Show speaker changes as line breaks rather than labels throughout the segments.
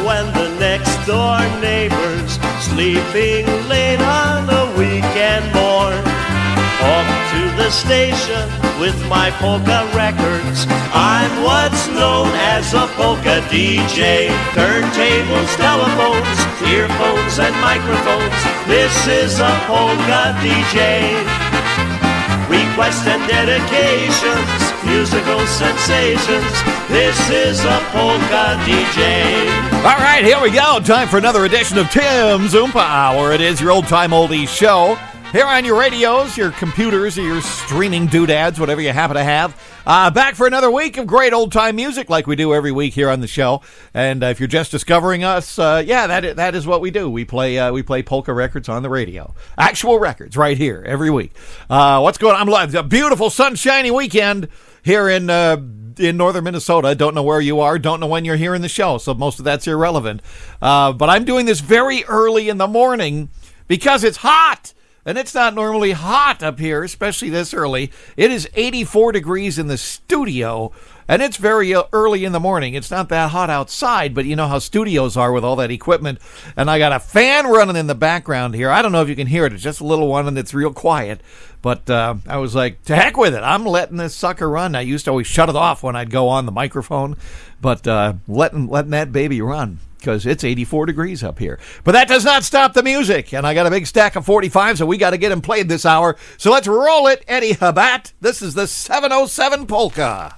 when the next door neighbor's sleeping late on a weekend morn. Off to the station with my polka records. I'm what's known as a polka DJ. Turntables, telephones, earphones and microphones. This is a polka DJ. Requests and dedications, musical sensations. This is a polka DJ.
All right, here we go. Time for another edition of Tim's Oompa Hour. It is your old-time oldies show. Here on your radios, your computers, or your streaming doodads, whatever you happen to have. Back for another week of great old-time music like we do every week here on the show. And if you're just discovering us, that is what we do. We play polka records on the radio. Actual records right here every week. What's going on? I'm live. A beautiful sunshiny weekend here in northern Minnesota. Don't know where you are. Don't know when you're hearing the show, so most of that's irrelevant. But I'm doing this very early in the morning because it's hot. And it's not normally hot up here, especially this early. It is 84 degrees in the studio, and it's very early in the morning. It's not that hot outside, but you know how studios are with all that equipment. And I got a fan running in the background here. I don't know if you can hear it. It's just a little one, and it's real quiet. But I was like, to heck with it. I'm letting this sucker run. I used to always shut it off when I'd go on the microphone, but letting that baby run. Because it's 84 degrees up here. But that does not stop the music. And I got a big stack of 45, so we got to get them played this hour. So let's roll it, Eddie Habat. This is the 707 Polka.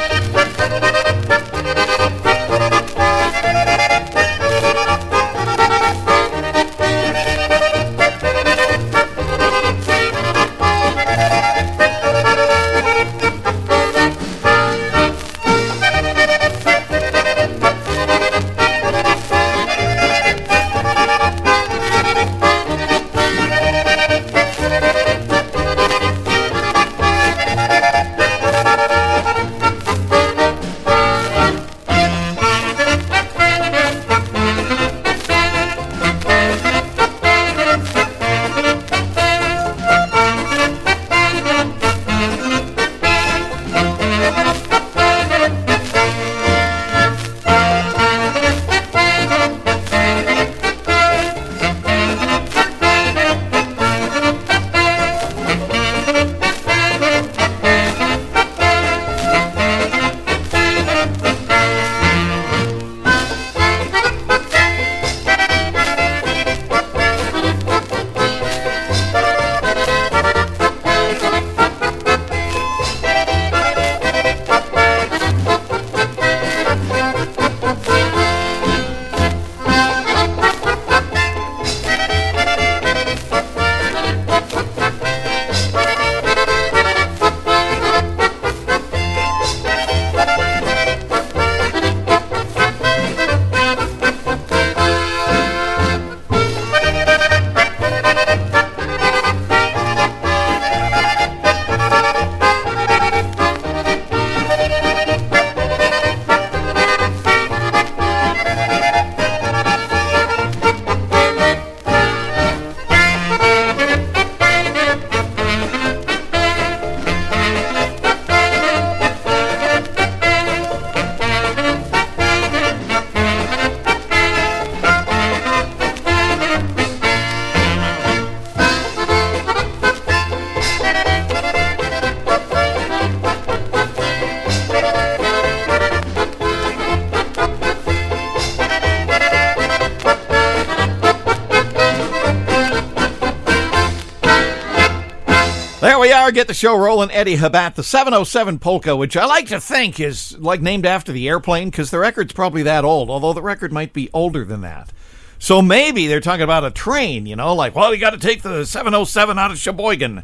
There we are, get the show rolling. Eddie Habat, the 707 Polka, which I like to think is like named after the airplane, because the record's probably that old, although the record might be older than that. So maybe they're talking about a train, you know, like, well, you got to take the 707 out of Sheboygan.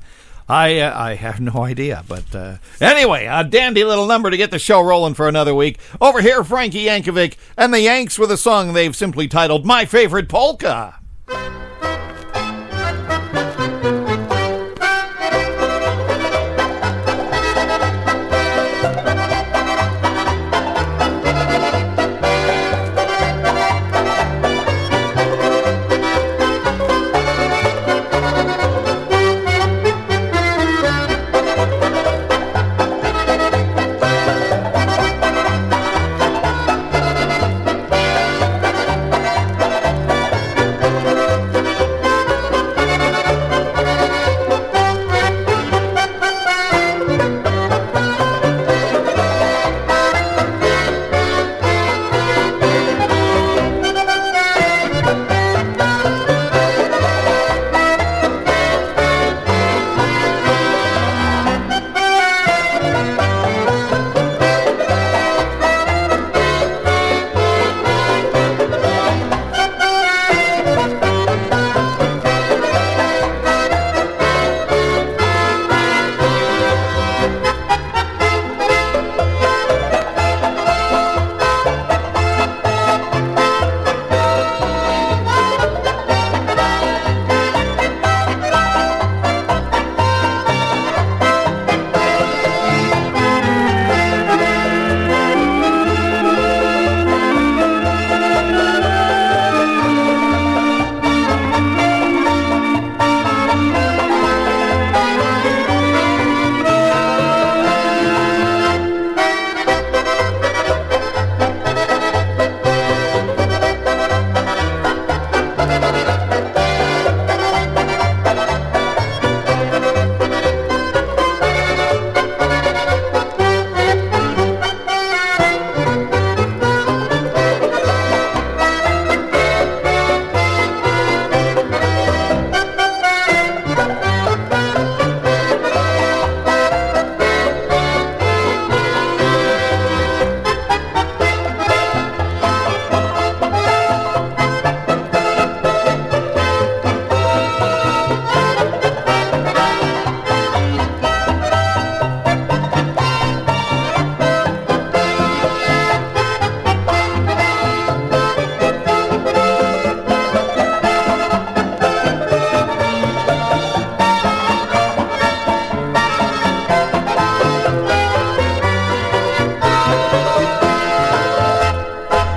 I have no idea, but anyway, a dandy little number to get the show rolling for another week. Over here, Frankie Yankovic and the Yanks with a song they've simply titled My Favorite Polka.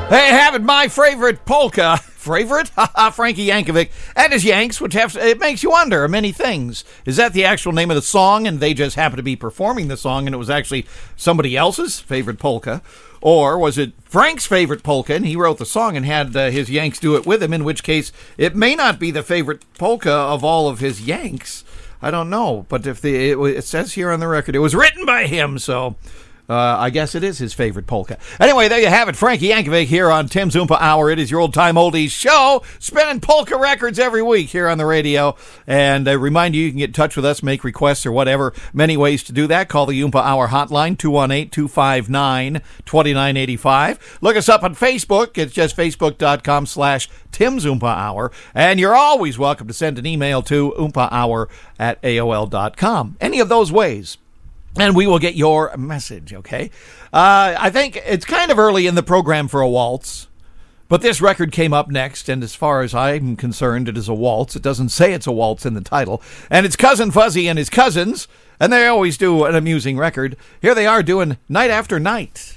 They have it, my favorite polka. Favorite? Frankie Yankovic and his Yanks, which it makes you wonder many things. Is that the actual name of the song and they just happen to be performing the song and it was actually somebody else's favorite polka? Or was it Frank's favorite polka and he wrote the song and had his Yanks do it with him, in which case it may not be the favorite polka of all of his Yanks. I don't know, but if it says here on the record it was written by him, so I guess it is his favorite polka. Anyway, there you have it. Frankie Yankovic here on Tim's Oompa Hour. It is your old-time oldies show, spinning polka records every week here on the radio. And I remind you, you can get in touch with us, make requests or whatever. Many ways to do that. Call the Oompa Hour hotline, 218-259-2985. Look us up on Facebook. It's just facebook.com/Tim's Oompa Hour. And you're always welcome to send an email to oompahour@aol.com. Any of those ways, and we will get your message, okay? I think it's kind of early in the program for a waltz, but this record came up next, and as far as I'm concerned, it is a waltz. It doesn't say it's a waltz in the title. And it's Cousin Fuzzy and his cousins, and they always do an amusing record. Here they are doing Night After Night.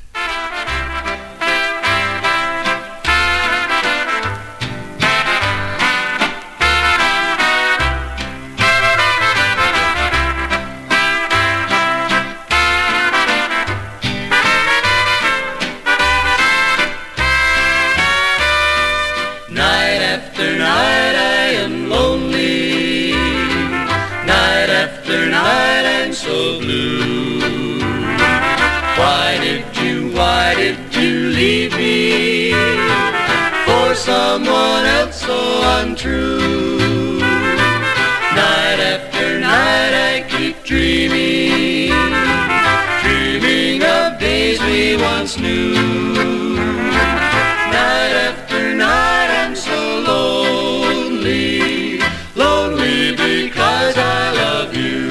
Someone else so untrue. Night after night I keep dreaming, dreaming of days we once knew. Night after night I'm so lonely, lonely because I love you.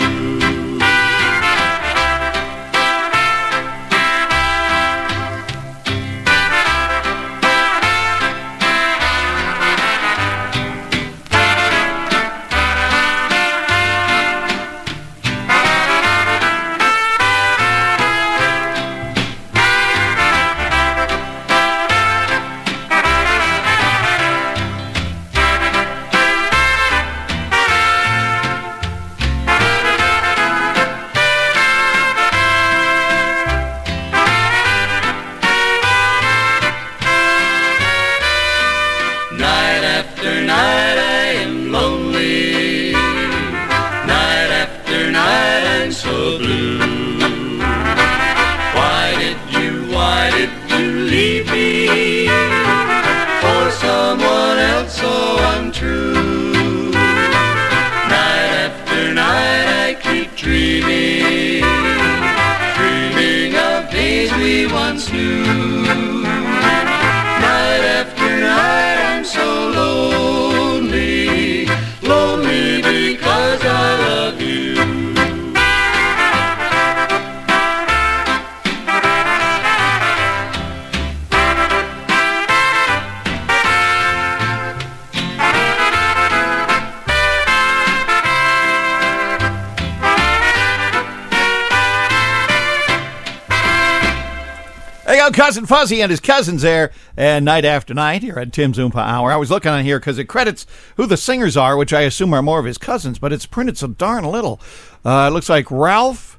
Cousin Fuzzy and his cousins there, and Night After Night here at Tim's Oompa Hour. I was looking on here because it credits who the singers are, which I assume are more of his cousins, but it's printed so darn little. It looks like Ralph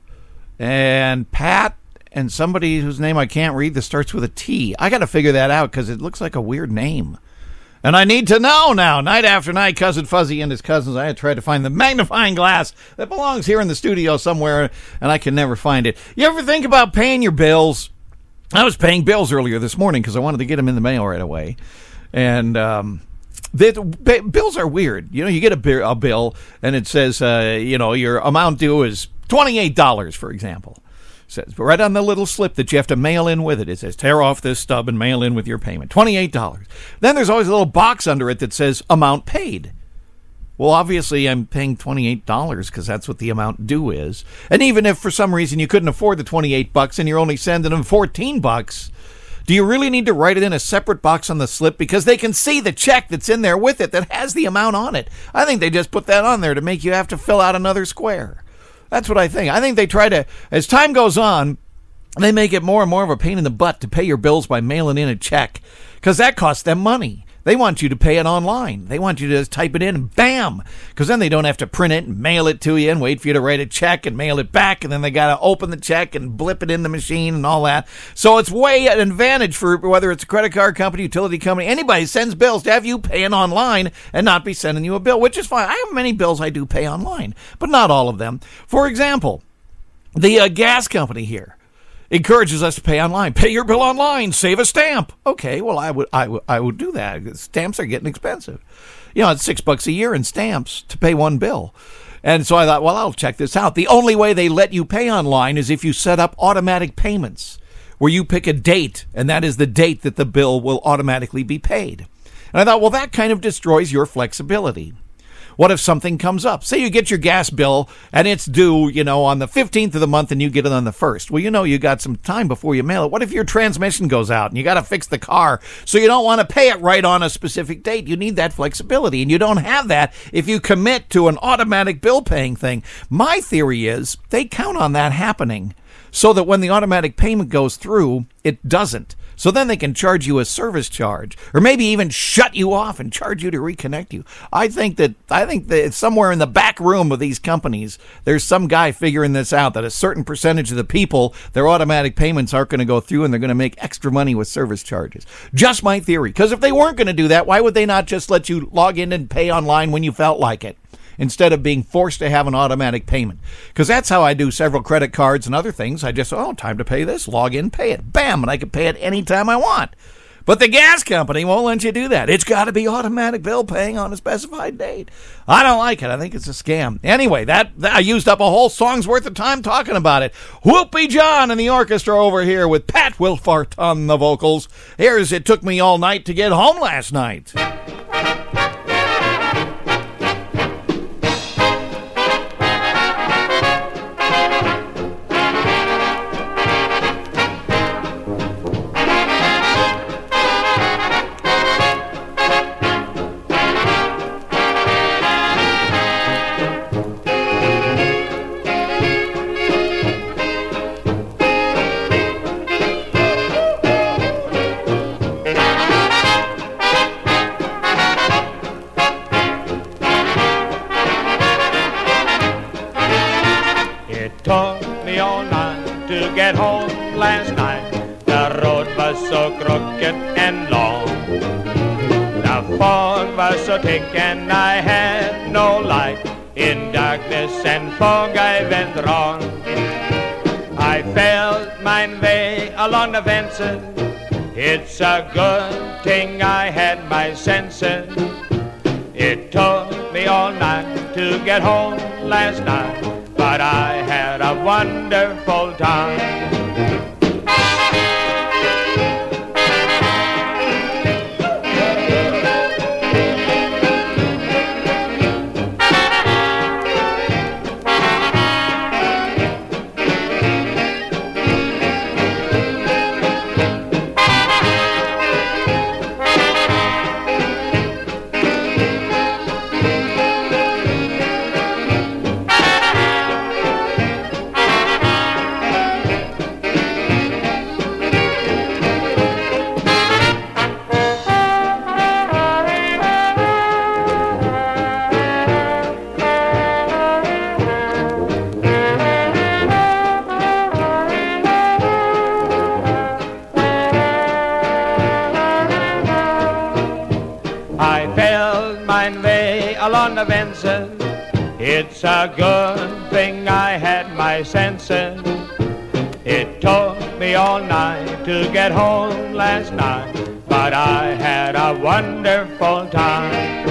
and Pat and somebody whose name I can't read that starts with a T. I got to figure that out because it looks like a weird name. And I need to know now. Night After Night, Cousin Fuzzy and his cousins. I had tried to find the magnifying glass that belongs here in the studio somewhere, and I can never find it. You ever think about paying your bills? I was paying bills earlier this morning because I wanted to get them in the mail right away. And bills are weird. You know, you get a bill and it says, your amount due is $28, for example. It says right on the little slip that you have to mail in with it. It says, tear off this stub and mail in with your payment. $28. Then there's always a little box under it that says amount paid. Well, obviously, I'm paying $28 because that's what the amount due is. And even if for some reason you couldn't afford the $28 and you're only sending them $14, do you really need to write it in a separate box on the slip? Because they can see the check that's in there with it that has the amount on it. I think they just put that on there to make you have to fill out another square. That's what I think. I think they try to, as time goes on, They make it more and more of a pain in the butt to pay your bills by mailing in a check because that costs them money. They want you to pay it online. They want you to just type it in and bam, because then they don't have to print it and mail it to you and wait for you to write a check and mail it back, and then they got to open the check and blip it in the machine and all that. So it's way an advantage for whether it's a credit card company, utility company, anybody sends bills to have you paying online and not be sending you a bill, which is fine. I have many bills I do pay online, but not all of them. For example, the gas company here encourages us to pay online. Pay your bill online. Save a stamp. Okay, well, I would do that. Stamps are getting expensive. You know, it's $6 a year in stamps to pay one bill. And so I thought, well, I'll check this out. The only way they let you pay online is if you set up automatic payments, where you pick a date, and that is the date that the bill will automatically be paid. And I thought, well, that kind of destroys your flexibility. What if something comes up? Say you get your gas bill and it's due, on the 15th of the month and you get it on the 1st. Well, you got some time before you mail it. What if your transmission goes out and you got to fix the car? So you don't want to pay it right on a specific date. You need that flexibility, and you don't have that if you commit to an automatic bill paying thing. My theory is they count on that happening so that when the automatic payment goes through, it doesn't. So then they can charge you a service charge, or maybe even shut you off and charge you to reconnect you. I think that somewhere in the back room of these companies, there's some guy figuring this out, that a certain percentage of the people, their automatic payments aren't going to go through and they're going to make extra money with service charges. Just my theory. Because if they weren't going to do that, why would they not just let you log in and pay online when you felt like it, instead of being forced to have an automatic payment? Because that's how I do several credit cards and other things. I just, time to pay this, log in, pay it. Bam, and I can pay it anytime I want. But the gas company won't let you do that. It's got to be automatic bill paying on a specified date. I don't like it. I think it's a scam. Anyway, that I used up a whole song's worth of time talking about it. Whoopie John and the orchestra over here with Pat Wilfart on the vocals. Here's It Took Me All Night to Get Home Last Night.
Get home last night. The road was so crooked and long. The fog was so thick and I had no light. In darkness and fog I went wrong. I felt my way along the fences. It's a good thing I had my senses. It took me all night to get home last night, but I had a wonderful time. Along the fences, it's a good thing I had my senses. It took me all night to get home last night, but I had a wonderful time.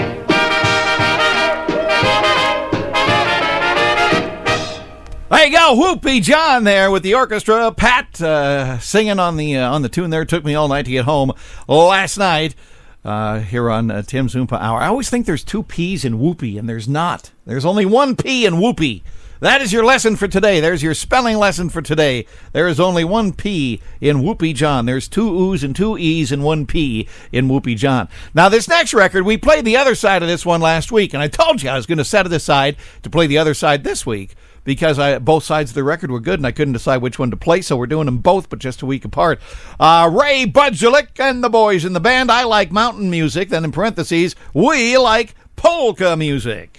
There you go, Whoopie John there with the orchestra. Pat singing on the tune there. It took me all night to get home last night. Here on Tim's Oompa Hour. I always think there's two P's in whoopee, and there's not. There's only one P in whoopee. That is your lesson for today. There's your spelling lesson for today. There is only one P in Whoopie John. There's two O's and two E's and one P in Whoopie John. Now, this next record, we played the other side of this one last week, and I told you I was going to set it aside to play the other side this week. because both sides of the record were good, and I couldn't decide which one to play, so we're doing them both, but just a week apart. Ray Budzulik and the boys in the band, I Like Mountain Music. Then in parentheses, we like polka music.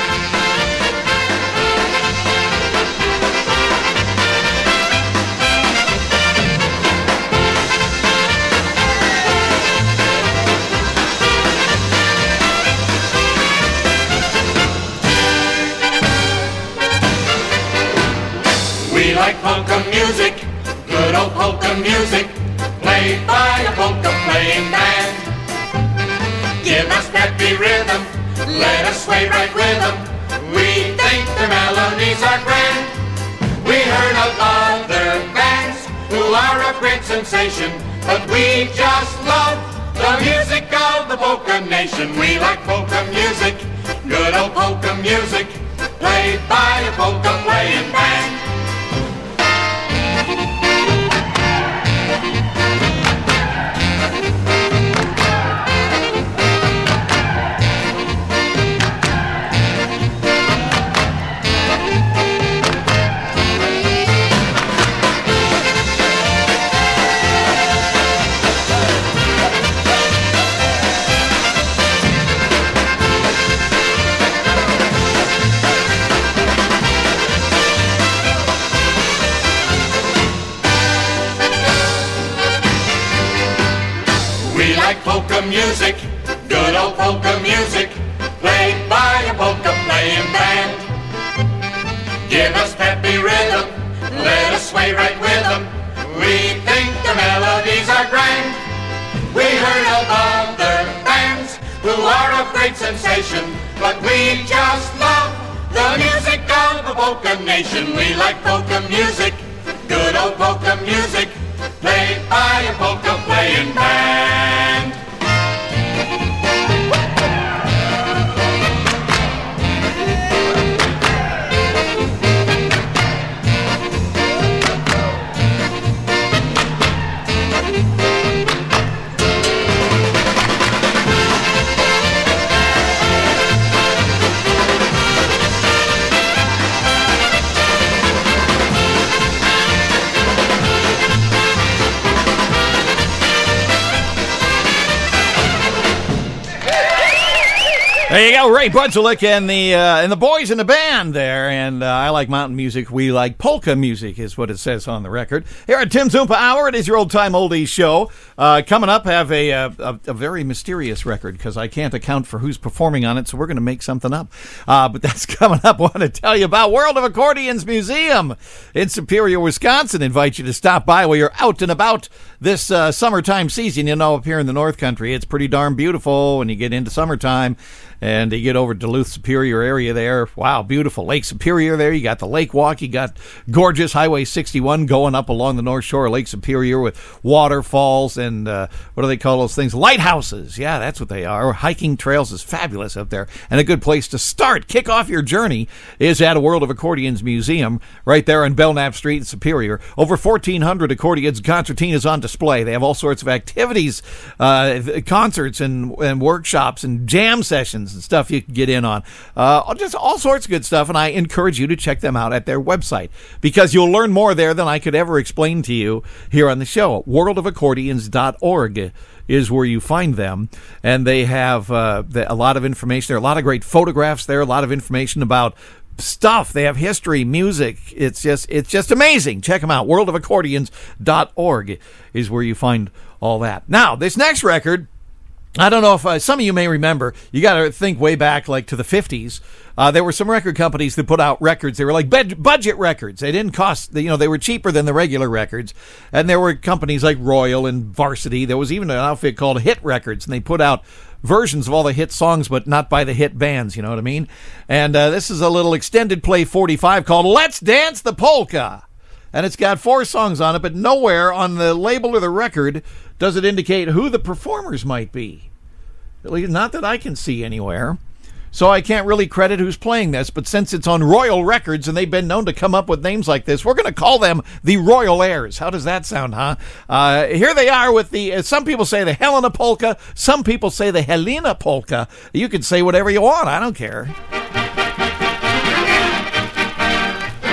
We like polka music, good old polka music, played by a polka playing band. Give us peppy rhythm, let us sway right with them. We think their melodies are grand. We heard of other bands who are a great sensation, but we just love the music of the polka nation. We like polka music, good old polka music, played by a polka playing band. Polka music, good old polka music, played by a polka playing band. Give us peppy rhythm, let us sway right with them. We think the melodies are grand. We heard of other bands who are a great sensation, but we just love the music of the polka nation. We like polka music, good old polka music, played by a polka playing band.
There you go, Ray Budzulik and the boys in the band there. And I like mountain music. We like polka music is what it says on the record. Here at Tim's Oompa Hour, it is your old-time oldies show. Coming up, have a very mysterious record because I can't account for who's performing on it, so we're going to make something up. But that's coming up. I want to tell you about World of Accordions Museum in Superior, Wisconsin. Invite you to stop by while you're out and about this summertime season. You know, up here in the North Country, it's pretty darn beautiful when you get into summertime. And you get over Duluth Superior area there. Wow, beautiful. Lake Superior there. You got the Lake Walk. You got gorgeous Highway 61 going up along the North Shore of Lake Superior with waterfalls and what do they call those things? Lighthouses. Yeah, that's what they are. Hiking trails is fabulous up there. And a good place to start. Kick off your journey is at a World of Accordions Museum right there on Belknap Street in Superior. Over 1,400 accordions and concertinas on display. They have all sorts of activities, concerts and workshops and jam sessions and stuff you can get in on. Just all sorts of good stuff, and I encourage you to check them out at their website because you'll learn more there than I could ever explain to you here on the show. worldofaccordions.org is where you find them, and they have a lot of information there, a lot of great photographs there, a lot of information about stuff. They have history, music. It's just amazing. Check them out. worldofaccordions.org is where you find all that. Now, this next record, I don't know if some of you may remember, you got to think way back like to the 50s. There were some record companies that put out records. They were like budget records. They didn't cost, they were cheaper than the regular records. And there were companies like Royal and Varsity. There was even an outfit called Hit Records, and they put out versions of all the hit songs, but not by the hit bands, you know what I mean? And this is a little extended play 45 called Let's Dance the Polka. And it's got 4 songs on it, but nowhere on the label or the record does it indicate who the performers might be. At least not that I can see anywhere. So I can't really credit who's playing this, but since it's on Royal Records and they've been known to come up with names like this, we're going to call them the Royal Airs. How does that sound, huh? Here they are with the, some people say the Helena Polka, some people say the Helena Polka. You can say whatever you want, I don't care.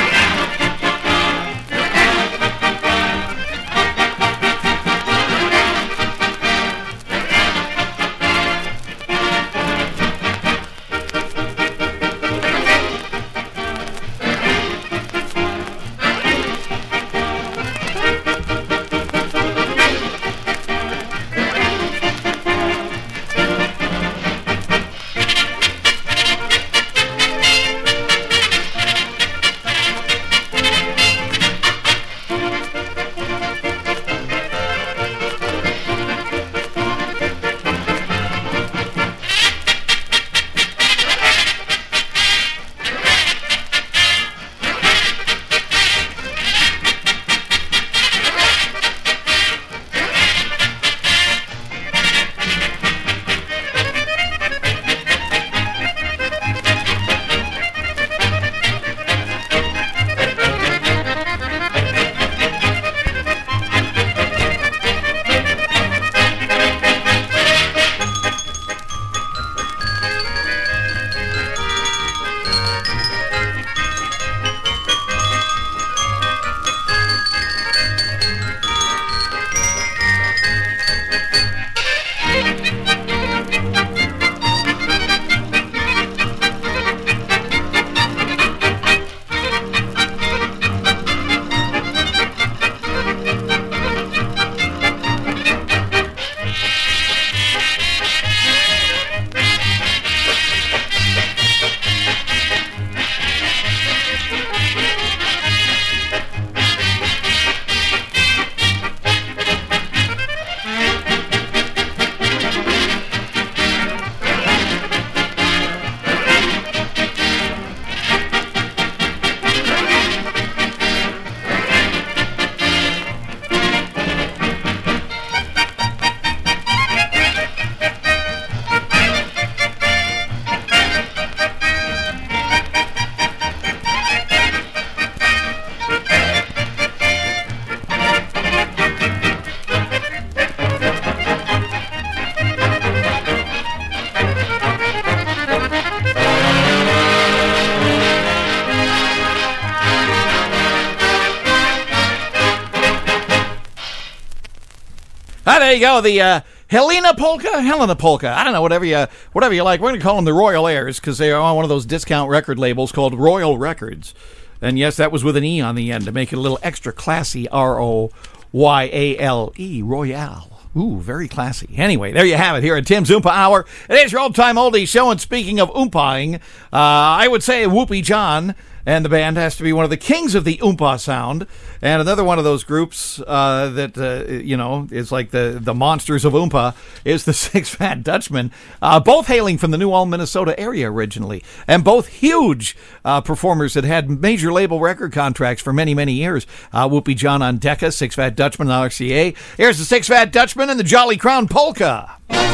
there you go. The Helena Polka. I don't know, whatever you like. We're going to call them the Royal Airs because they are on one of those discount record labels called Royal Records. And yes, that was with an E on the end to make it a little extra classy. Royale, Royale. Ooh, very classy. Anyway, there you have it here at Tim's Oompa Hour. It is your old-time oldie show, and speaking of oompaing, I would say Whoopie John and the band has to be one of the kings of the oompa sound, and another one of those groups that, is like the monsters of oompa is the Six Fat Dutchmen, both hailing from the New Ulm, Minnesota area originally, and both huge performers that had major label record contracts for many, many years. Whoopie John on Decca, Six Fat Dutchmen on RCA. Here's the Six Fat Dutchmen and the Jolly Crown Polka.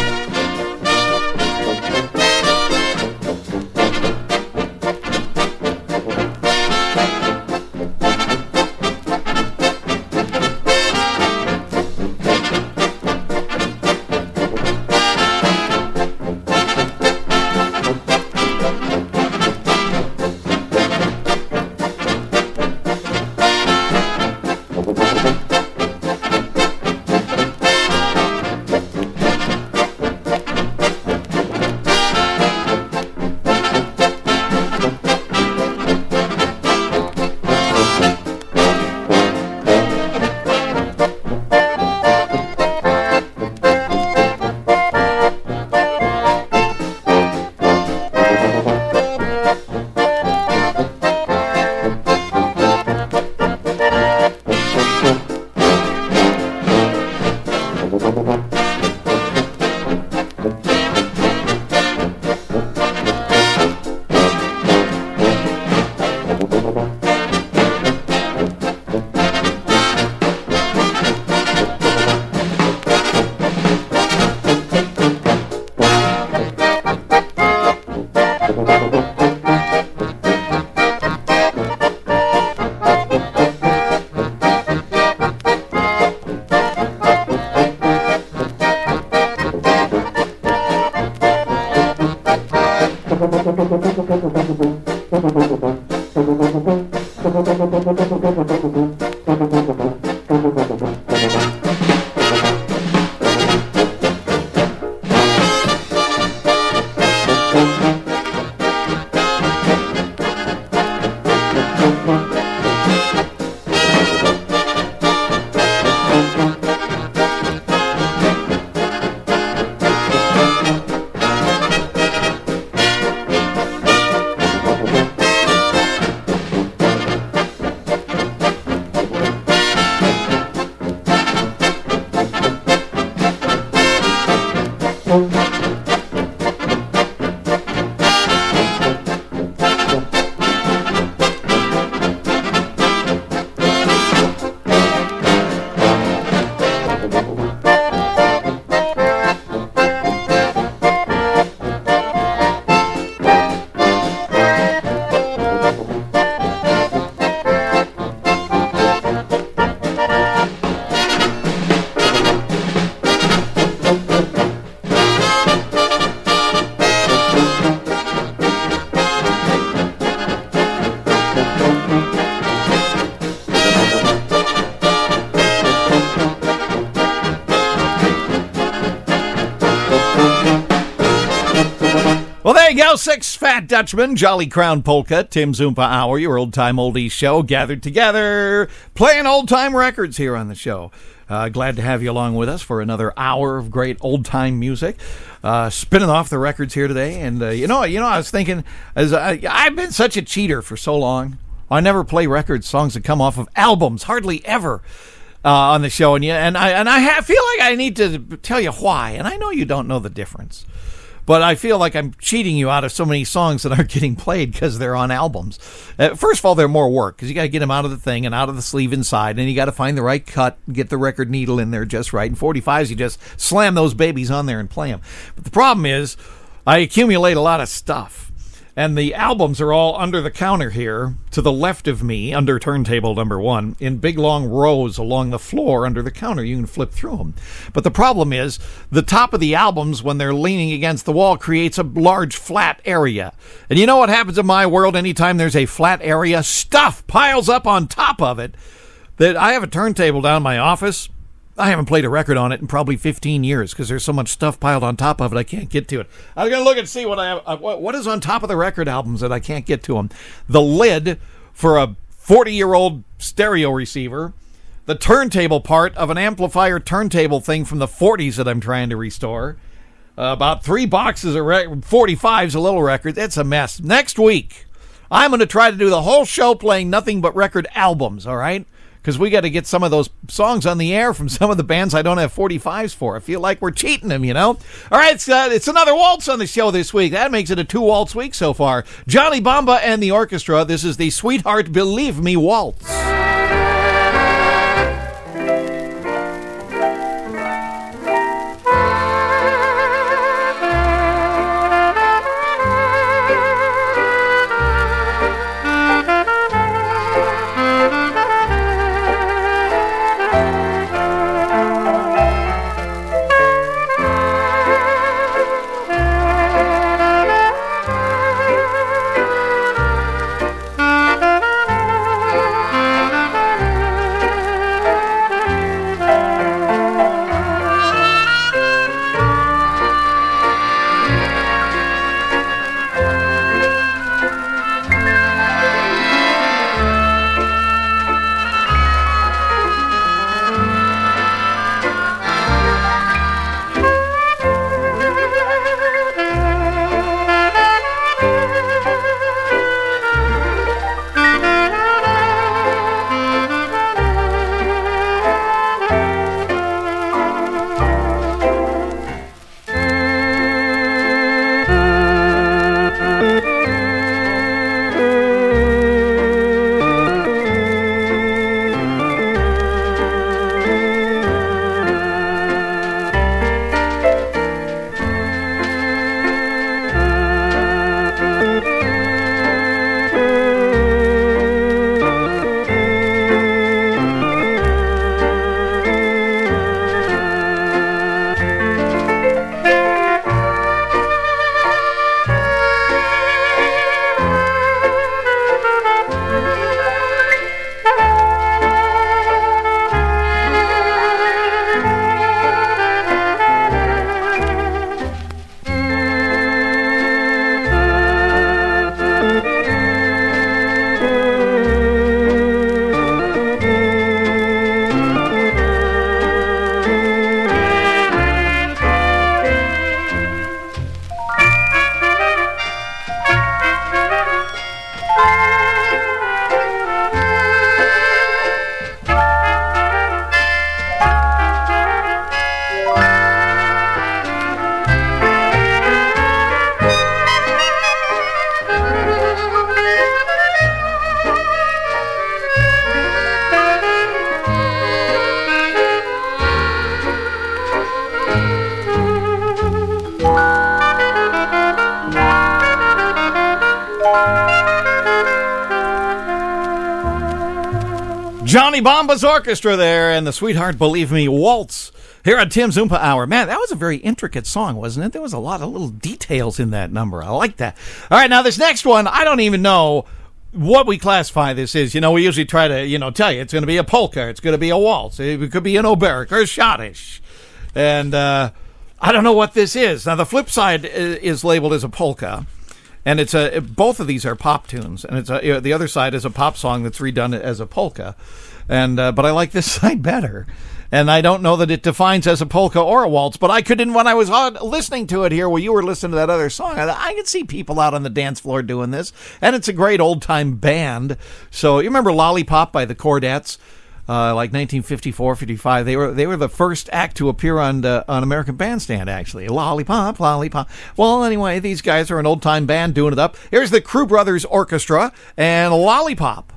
Six Fat Dutchmen, Jolly Crown Polka, Tim's Oompa Hour, your old-time oldies show, gathered together, playing old-time records here on the show. Glad to have you along with us for another hour of great old-time music. Spinning off the records here today, and I was thinking, I've been such a cheater for so long. I never play songs that come off of albums, hardly ever. On the show, and I feel like I need to tell you why, and I know you don't know the difference. But I feel like I'm cheating you out of so many songs that aren't getting played because they're on albums. First of all, they're more work because you got to get them out of the thing and out of the sleeve inside, and you got to find the right cut, get the record needle in there just right. And 45s, you just slam those babies on there and play them. But the problem is, I accumulate a lot of stuff. And the albums are all under the counter here, to the left of me, under turntable number 1, in big long rows along the floor under the counter. You can flip through them. But the problem is, the top of the albums, when they're leaning against the wall, creates a large flat area. And you know what happens in my world anytime there's a flat area? Stuff piles up on top of it. That I have a turntable down in my office, I haven't played a record on it in probably 15 years because there's so much stuff piled on top of it I can't get to it. I was going to look and see what I have. What is on top of the record albums that I can't get to them? The lid for a 40-year-old stereo receiver, the turntable part of an amplifier turntable thing from the 40s that I'm trying to restore, about 3 boxes of 45s, a little record. That's a mess. Next week, I'm going to try to do the whole show playing nothing but record albums, all right? Because we got to get some of those songs on the air from some of the bands I don't have 45s for. I feel like we're cheating them, you know? All right, it's another waltz on the show this week. That makes it a 2-waltz week so far. Johnny Bamba and the orchestra. This is the Sweetheart Believe Me Waltz. Johnny Bamba's orchestra there, and the Sweetheart Believe Me Waltz here on Tim's Oompa Hour. Man, that was a very intricate song, wasn't it? There was a lot of little details in that number. I like that. All right, now this next one, I don't even know what we classify this is. You know, we usually try to, tell you it's going to be a polka, it's going to be a waltz, it could be an oberek or a schottisch. And I don't know what this is. Now, the flip side is labeled as a polka. And it's both of these are pop tunes, and it's the other side is a pop song that's redone as a polka, and but I like this side better, and I don't know that it defines as a polka or a waltz, but I couldn't when I was listening to it here while you were listening to that other song. I could see people out on the dance floor doing this, and it's a great old time band. So you remember Lollipop by the Chordettes? Like 1954, 55, they were the first act to appear on American Bandstand, actually. Lollipop, Lollipop. Well, anyway, these guys are an old-time band doing it up. Here's the Crew Brothers Orchestra and Lollipop.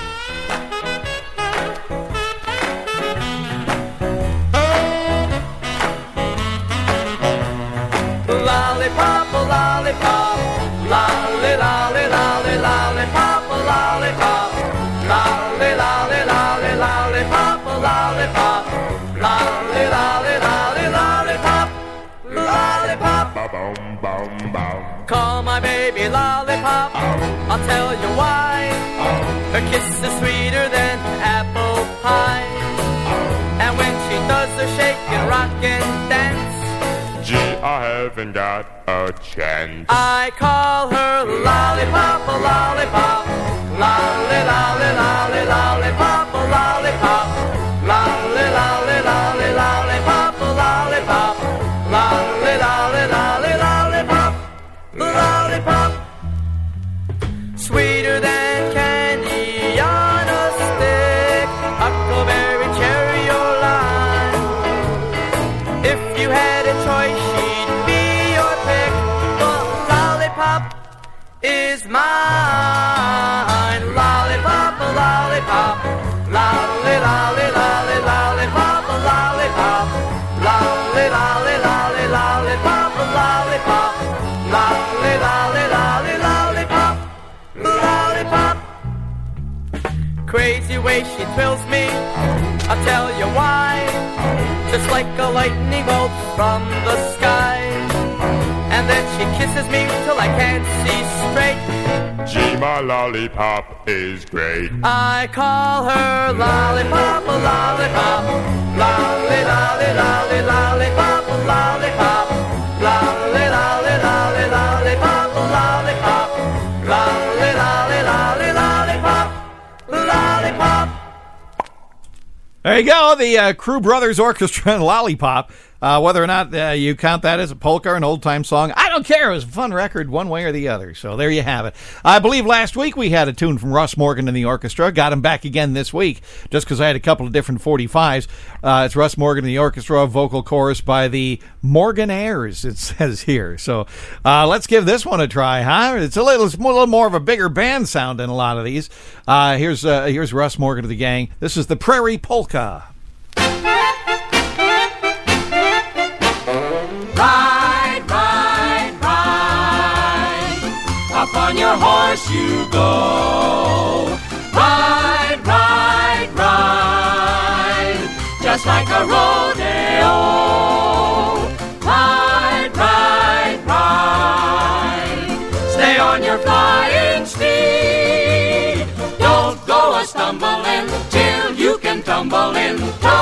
Lollipop, lollipop, lolly, lolly, lolly, lollipop, lollipop, lolly, lolly, lolly, lollipop, lollipop, lolly, lolly, lolly, lollipop, lollipop. Call my baby lollipop, I'll tell you why. Her kiss is sweeter than apple pie, and when she does the to shake and rock and dance.
Gee, I haven't got a chance.
I call her lollipop, a lollipop. Lolly, lolly, lolly, lollipop, a lollipop. Lolly, lolly, lolly, lollipop, a lollipop. Lolly, lolly, lolly, lollipop, lollipop. Sweeter than candy on a stick, huckleberry, cherry, or lime. If you had a choice, she'd be your pick. The lollipop is mine. Lollipop, a lollipop. Lolly, lolly, lolly, lollipop, a lollipop. Lolly, lolly, lolly, lollipop, a lollipop. Lolly, lolly, lolly, lollipop, lollipop. Crazy way she thrills me, I'll tell you why. Just like a lightning bolt from the sky. And then she kisses me till I can't see straight.
Gee, my lollipop is great.
I call her lollipop, a lollipop. Lolly, lolly, lolly, lollipop, a lollipop. Lolly, lolly, lolly, lollipop, a lollipop. Lolly, lolly, lolly, lollipop, lollipop.
There you go, the Crew Brothers Orchestra and Lollipop. Whether or not you count that as a polka or an old-time song, I don't care. It was a fun record one way or the other. So there you have it. I believe last week we had a tune from Russ Morgan and the orchestra. Got him back again this week just because I had a couple of different 45s. It's Russ Morgan and the orchestra, vocal chorus by the Morganaires, it says here. So let's give this one a try, huh? It's a little more of a bigger band sound than a lot of these. Here's Russ Morgan and the gang. This is the Prairie Polka.
Ride, ride, ride, up on your horse you go. Ride, ride, ride, just like a rodeo. Ride, ride, ride, stay on your flying steed. Don't go a-stumbling till you can tumble in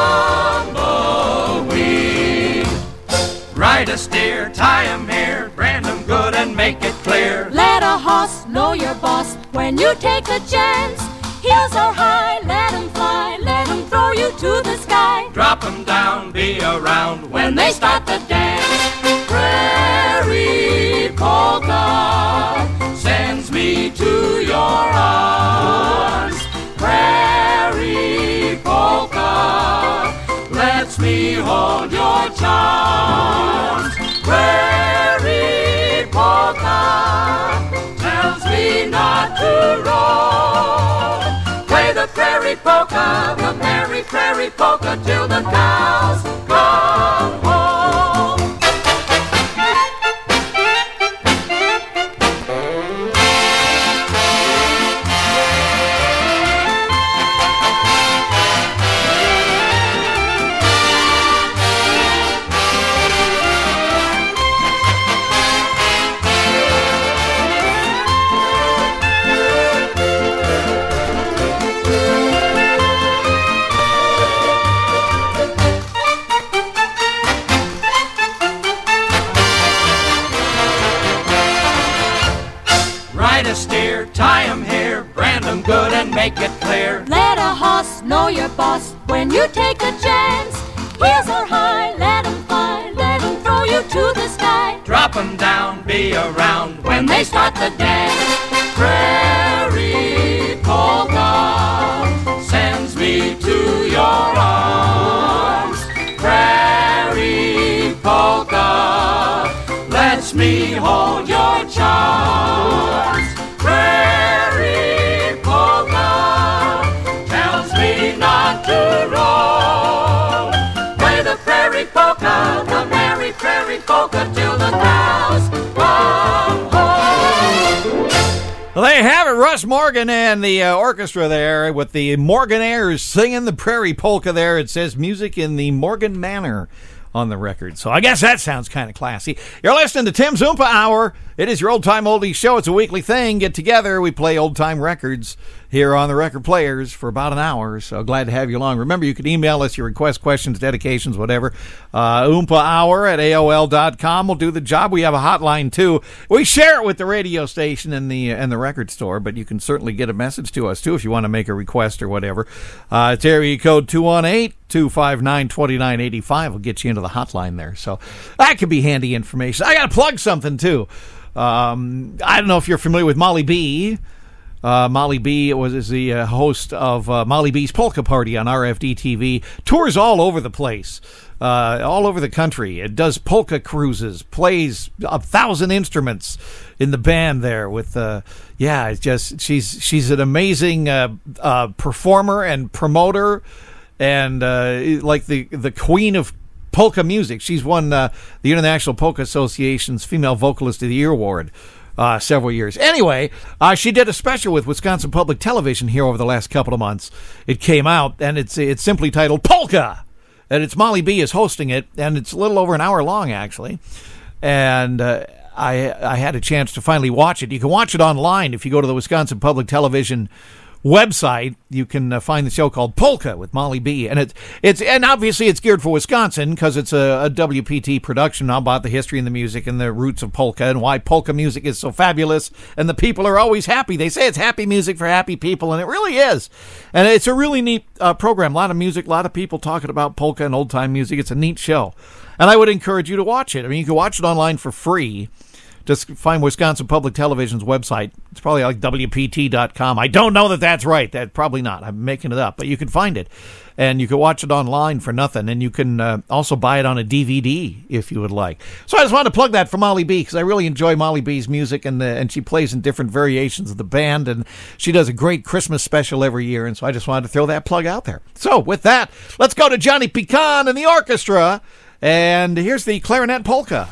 tumbleweed. Ride a steer, tie 'em here, brand 'em good and make it clear.
Let a hoss know your boss when you take a chance. Heels are high, let 'em fly, let 'em throw you to the sky.
Drop 'em down, be around when they start the dance. Prairie polka sends me to your arms. Prairie polka lets me hold your charms. Prairie polka tells me not to roll. Play the prairie polka, the merry prairie polka till the cows come home. Steer, tie 'em here, brand 'em good and make it clear.
Let a hoss know your boss when you take a chance. Heels are high, let 'em fly, let 'em throw you to the sky.
Drop 'em down, be around when they start the dance. Prairie polka sends me to your arms. Prairie polka lets me hold your charms. Prairie polka tells me not to roll. Play the prairie polka, the merry prairie polka till the cows come home.
Well, there you have it, Russ Morgan and the orchestra there with the Morganaires singing the Prairie Polka there. It says music in the Morgan Manor on the record. So I guess that sounds kind of classy. You're listening to Tim's Oompa Hour. It is your old-time oldies show. It's a weekly thing. Get together. We play old-time records here on the Record Players for about an hour. So glad to have you along. Remember, you can email us your requests, questions, dedications, whatever. oompahour@aol.com will do the job. We have a hotline, too. We share it with the radio station and the record store, but you can certainly get a message to us, too, if you want to make a request or whatever. It's area code 218-259-2985. Will get you into the hotline there. So that could be handy information. I got to plug something, too. I don't know if you're familiar with Molly B. Molly B is the host of Molly B's Polka Party on RFD TV. Tours all over the place, all over the country. It does polka cruises, plays 1,000 instruments in the band there. With it's just she's an amazing performer and promoter, and like the queen of polka music. She's won the International Polka Association's Female Vocalist of the Year award several years. Anyway, she did a special with Wisconsin Public Television here over the last couple of months. It came out, and it's simply titled Polka, and it's Molly B is hosting it, and it's a little over an hour long, actually. And I had a chance to finally watch it. You can watch it online if you go to the Wisconsin Public Television website. You can find the show called Polka with Molly B, and and obviously it's geared for Wisconsin because it's a WPT production about the history and the music and the roots of polka and why polka music is so fabulous, and the people are always happy. They say it's happy music for happy people, and it really is. And it's a really neat program. A lot of music, a lot of people talking about polka and old time music. It's a neat show, and I would encourage you to watch it. I mean, you can watch it online for free. Just find Wisconsin Public Television's website. It's probably like WPT.com. I don't know that that's right. That's probably not. I'm making it up. But you can find it. And you can watch it online for nothing. And you can also buy it on a DVD if you would like. So I just wanted to plug that for Molly B because I really enjoy Molly B's music. And she plays in different variations of the band. And she does a great Christmas special every year. And so I just wanted to throw that plug out there. So with that, let's go to Johnny Pecan and the orchestra. And here's the Clarinet Polka.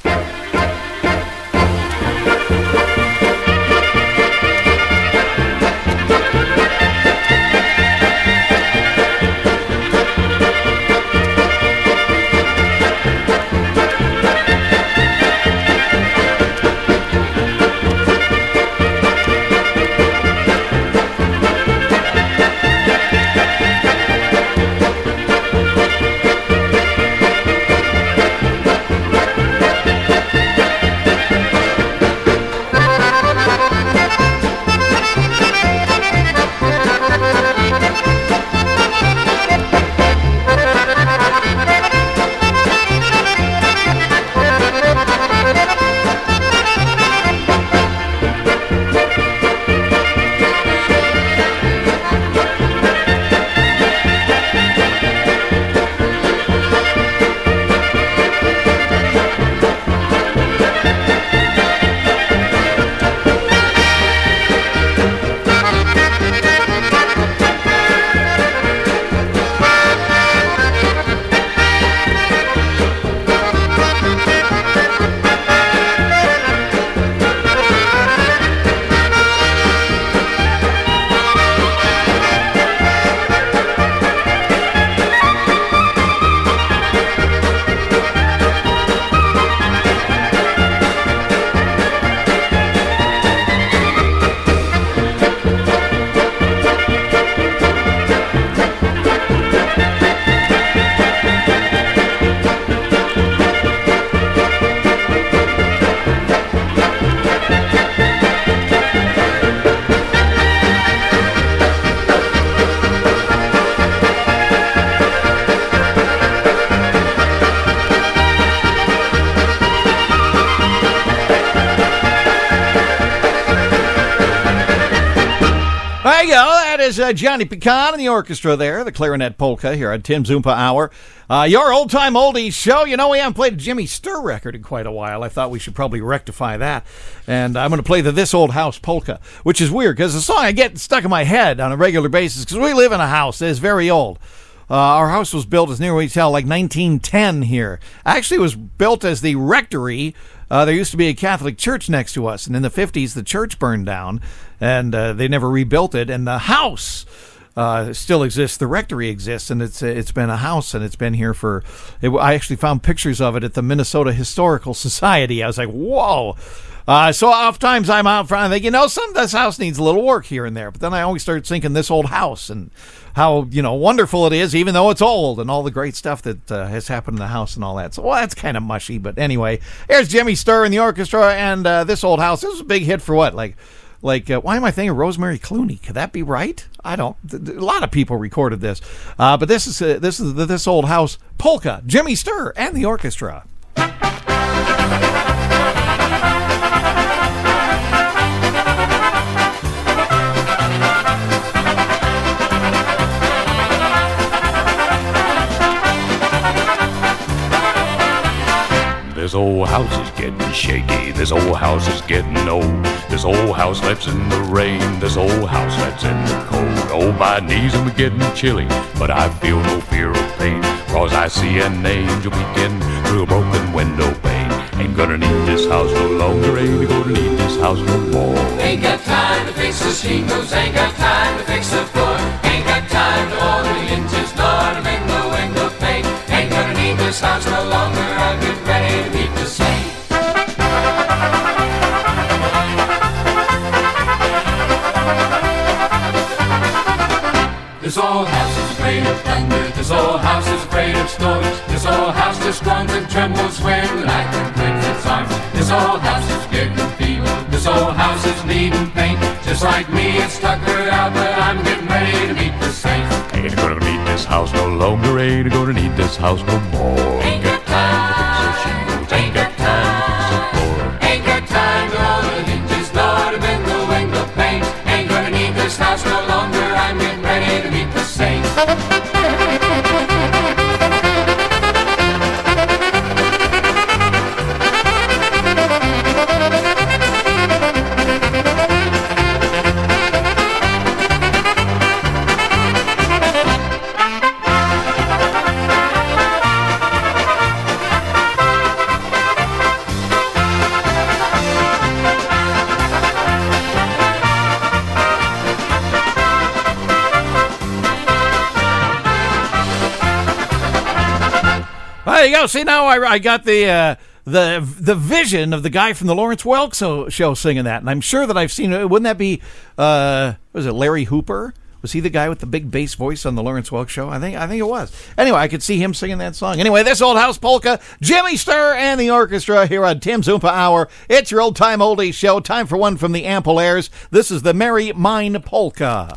There you go. That is Johnny Pecan and the orchestra there, the Clarinet Polka here on Tim's Oompa Hour. Your old-time oldies show. You know, we haven't played a Jimmy Sturr record in quite a while. I thought we should probably rectify that. And I'm going to play the This Old House Polka, which is weird because the song I get stuck in my head on a regular basis because we live in a house that is very old. Our house was built, as near we tell, like 1910 here. Actually, it was built as the rectory. There used to be a Catholic church next to us, and in the 50s, the church burned down, and they never rebuilt it. And the house still exists. The rectory exists, and it's been a house, and it's been here I actually found pictures of it at the Minnesota Historical Society. I was like, whoa. So oftentimes I'm out front and I think, this house needs a little work here and there. But then I always start thinking this old house and how, wonderful it is, even though it's old, and all the great stuff that has happened in the house and all that. So, that's kind of mushy. But anyway, here's Jimmy Sturr and the orchestra and this old house. This was a big hit for what? Like, why am I thinking Rosemary Clooney? Could that be right? I don't. A lot of people recorded this, but this is this old house polka. Jimmy Sturr and the orchestra.
This old house is getting shaky, this old house is getting old. This old house sleeps in the rain, this old house sleeps in the cold. Oh, my knees are getting chilly, but I feel no fear of pain, 'cause I see an angel peeking through a broken window pane. Ain't gonna need this house no longer, ain't gonna need this house no more.
Ain't got time to fix the shingles, ain't got time to fix the floor, ain't got time to order the hinges, nor to mend the window pane. Ain't gonna need this house no longer, I'm getting ready to meet the saint. This old house is afraid of thunder, this old house is afraid of storms. This old house just groans and trembles when the night wind clicks its arms. This old house is getting feeble, this old house is needing paint. Just like me, it's tuckered out, but I'm getting ready to meet the saints.
Ain't gonna need this house no longer, ain't gonna need this house no more.
Ain't got time to fix the shingles, ain't got time to fix the floor, ain't got time to order the hinges, nor to mend the window pane. Ain't gonna need this house no longer, I'm getting ready to meet the saints.
There you go. See, now I got the vision of the guy from the Lawrence Welk show singing that, and I'm sure that I've seen it. Wouldn't that be was it Larry Hooper? Was he the guy with the big bass voice on the Lawrence Welk show? I think it was. Anyway, I could see him singing that song. Anyway, this old house polka, Jimmy Sturr and the orchestra here on Tim's Oompa Hour. It's your old time oldies show. Time for one from the Ample Airs. This is the Merry Mine Polka.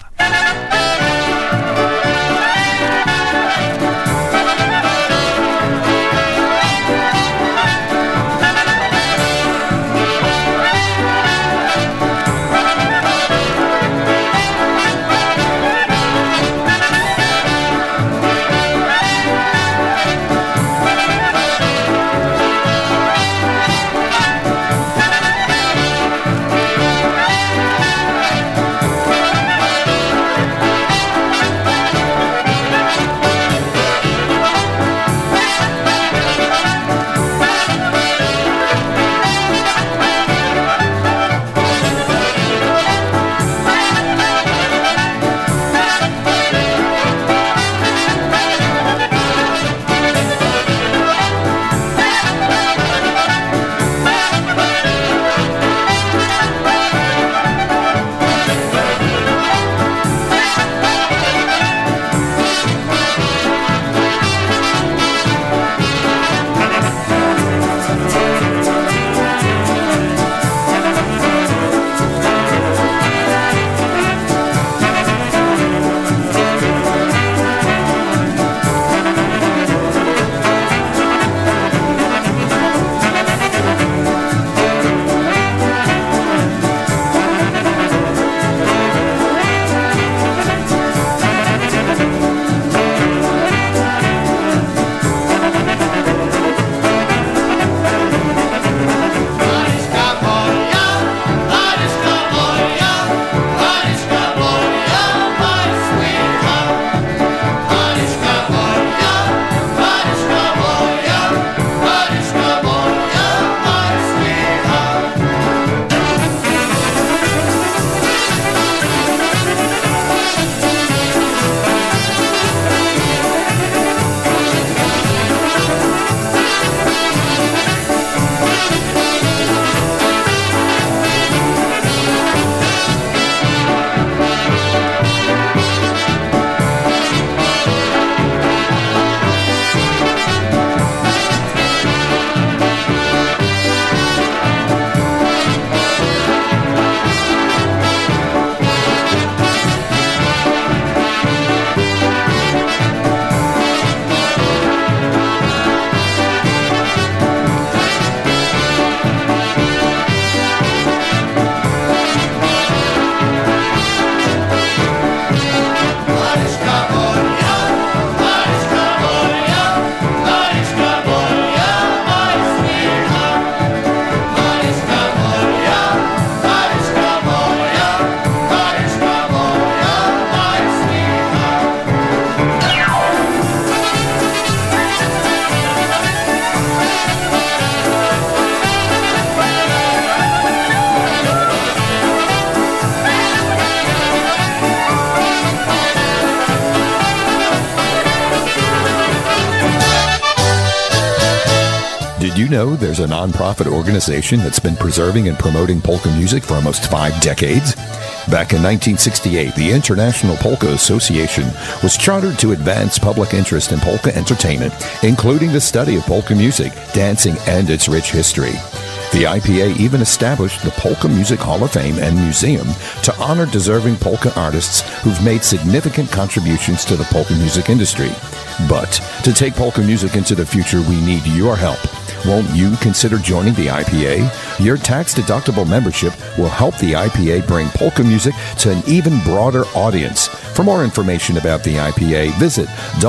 you know there's a nonprofit organization that's been preserving and promoting polka music for almost 5 decades? Back in 1968, the International Polka Association was chartered to advance public interest in polka entertainment, including the study of polka music, dancing, and its rich history. The IPA even established the Polka Music Hall of Fame and Museum to honor deserving polka artists who've made significant contributions to the polka music industry. But to take polka music into the future, we need your help. Won't you consider joining the IPA? Your tax-deductible membership will help the IPA bring polka music to an even broader audience. For more information about the IPA, visit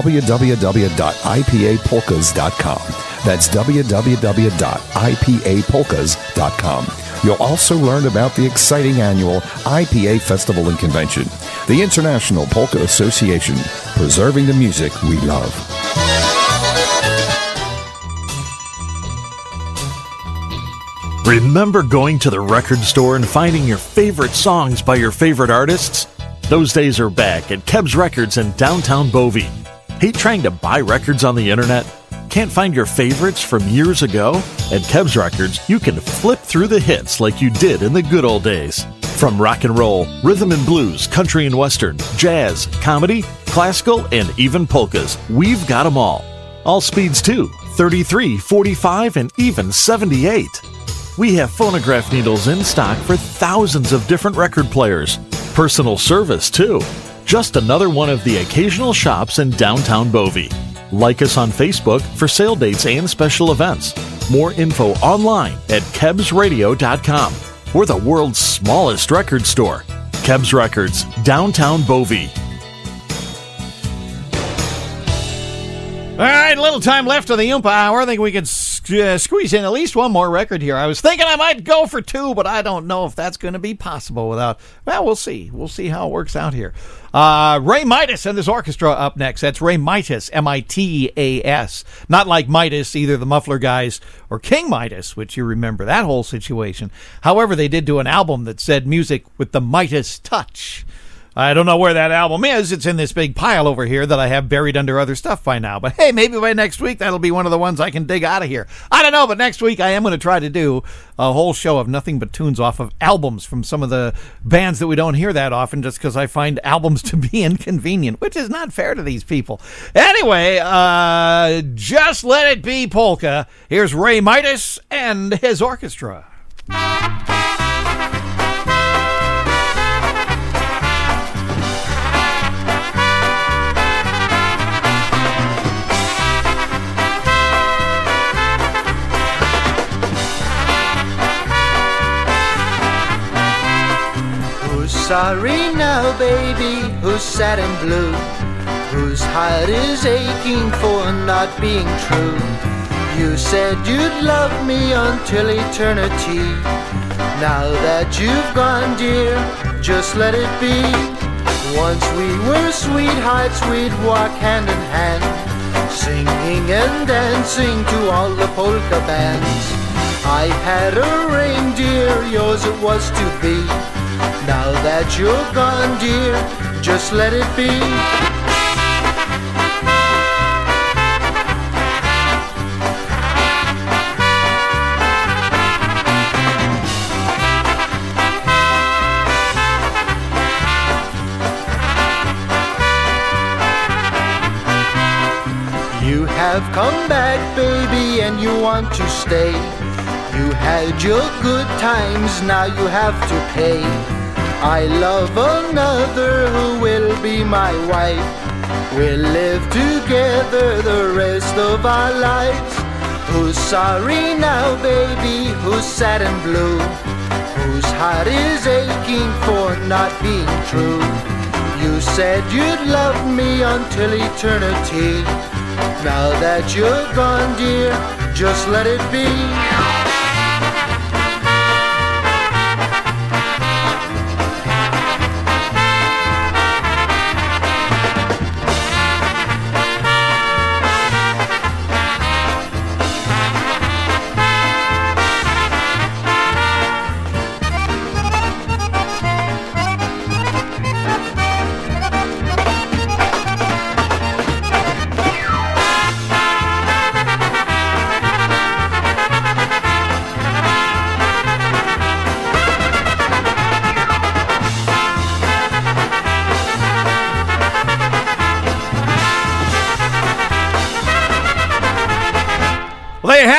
www.ipapolkas.com. That's www.ipapolkas.com. You'll also learn about the exciting annual IPA Festival and Convention, the International Polka Association, preserving the music we love.
Remember going to the record store and finding your favorite songs by your favorite artists? Those days are back at Kebs Records in downtown Bovey. Hate trying to buy records on the internet? Can't find your favorites from years ago? At Kebs Records, you can flip through the hits like you did in the good old days. From rock and roll, rhythm and blues, country and western, jazz, comedy, classical, and even polkas, we've got them all. All speeds too, 33, 45, and even 78. We have phonograph needles in stock for thousands of different record players. Personal service, too. Just another one of the occasional shops in downtown Bovey. Like us on Facebook for sale dates and special events. More info online at KebsRadio.com. We're the world's smallest record store. Kebs Records, downtown Bovey.
All right, a little time left of the Oompa Hour. I think we could squeeze in at least one more record here. I was thinking I might go for 2, but I don't know if that's going to be possible without... Well, we'll see. We'll see how it works out here. Ray Midas and his orchestra up next. That's Ray Mitas, M-I-T-A-S. Not like Midas, either the Muffler Guys or King Midas, which you remember that whole situation. However, they did do an album that said music with the Midas touch. I don't know where that album is. It's in this big pile over here that I have buried under other stuff by now. But hey, maybe by next week, that'll be one of the ones I can dig out of here. I don't know, but next week I am going to try to do a whole show of nothing but tunes off of albums from some of the bands that we don't hear that often, just because I find albums to be inconvenient, which is not fair to these people. Anyway, Just Let It Be Polka. Here's Ray Midas and his orchestra.
Sorry now, baby, who's sad and blue, whose heart is aching for not being true. You said you'd love me until eternity. Now that you've gone, dear, just let it be. Once we were sweethearts, we'd walk hand in hand, singing and dancing to all the polka bands. I had a reindeer, yours it was to be. Now that you're gone, dear, just let it be. You have come back, baby, and you want to stay. You had your good times, now you have to pay. I love another who will be my wife. We'll live together the rest of our lives. Who's sorry now, baby, who's sad and blue, whose heart is aching for not being true. You said you'd love me until eternity. Now that you're gone, dear, just let it be.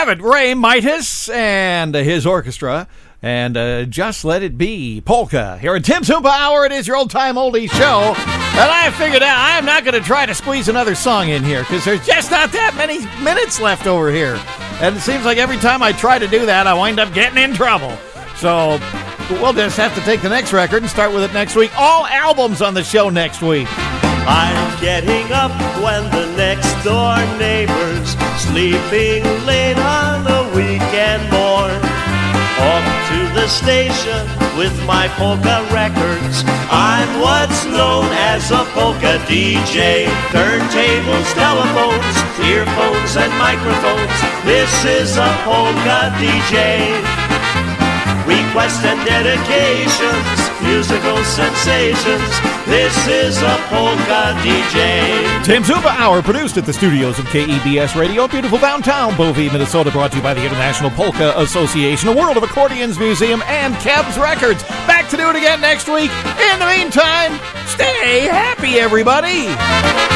have it, Ray Midas and his orchestra, and Just Let It Be, polka. Here at Tim's Oompa Hour, it is your old-time oldie show, and I figured out I am not going to try to squeeze another song in here, because there's just not that many minutes left over here, and it seems like every time I try to do that, I wind up getting in trouble. So we'll just have to take the next record and start with it next week. All albums on the show next week.
I'm getting up when the next door neighbor's sleeping late on a weekend morn. Off to the station with my polka records. I'm what's known as a polka DJ. Turntables, telephones, earphones, and microphones. This is a polka DJ. Requests and dedications, musical sensations. This is a polka DJ.
Tim's Oompa Hour, produced at the studios of KEBS Radio, beautiful downtown Bovey, Minnesota, brought to you by the International Polka Association, the World of Accordions Museum, and Kebs Records. Back to do it again next week. In the meantime, stay happy, everybody.